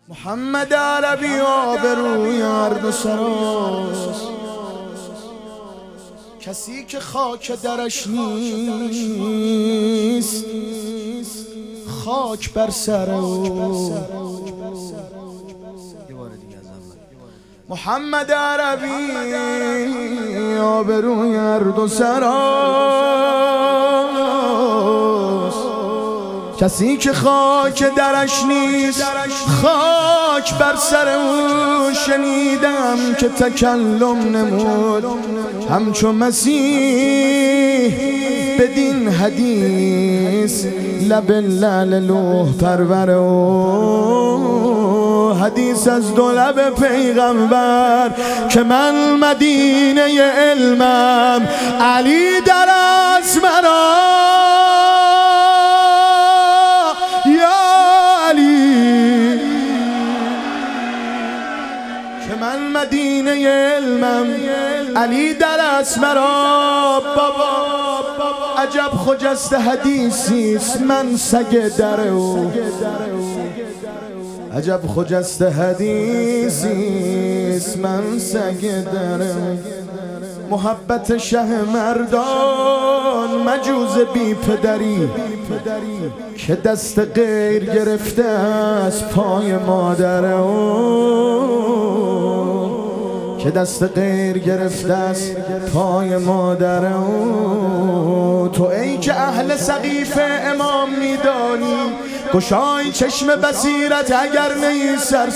محمد عربی آبروی هر دو سراست، کسی که خاک درش نیست خاک بر سر او. محمد عربی آبروی هر دو سراست، کسی که خاک درش نیست خاک بر سر او. شنیدم که تکلم نمود همچون مسیح بدین حدیث، لب لعل لوح پرور او. حدیث از دو لب پیغمبر که من مدینه علمم، علی در از مرا مدینه علمم، علی در است مرا. بابا عجب خجسته حدیثیست من سگ در او، عجب خجسته حدیثیست من سگ در او. محبت شه مردان مجوز بی پدری که دست غیر گرفته از پای مادر او، که دست غیر گرفته است پای مادر او. تو ای که اهل سقیفه امام میدانی، گشای چشم بصیرت اگر نی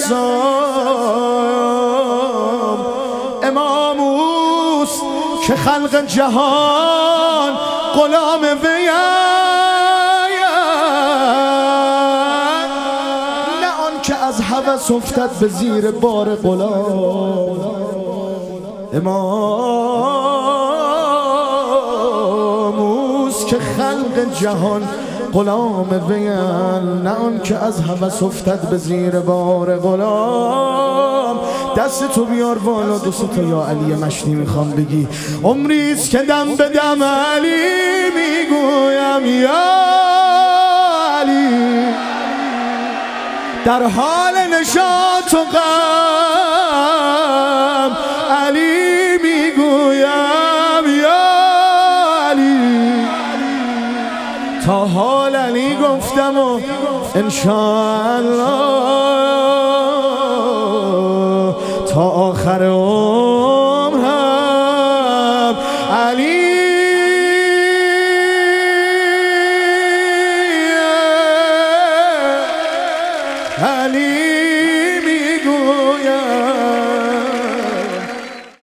سرسام. امام اوست که خلق جهان غلام ویند، نه آن که از هوس افتد به زیر بار غلام. امام اوست که خلق جهان غلام ویند، نه آن که از هوس افتد به زیر بار غلام. دست تو بیار بالا دو تا یا علی مشنی میخوام بگی. عمریست که دم به دم علی میگویم یا علی، در حال نشاط و غم علی میگویم یا علی. تا حال علی گفتم و انشاءالله تا آخر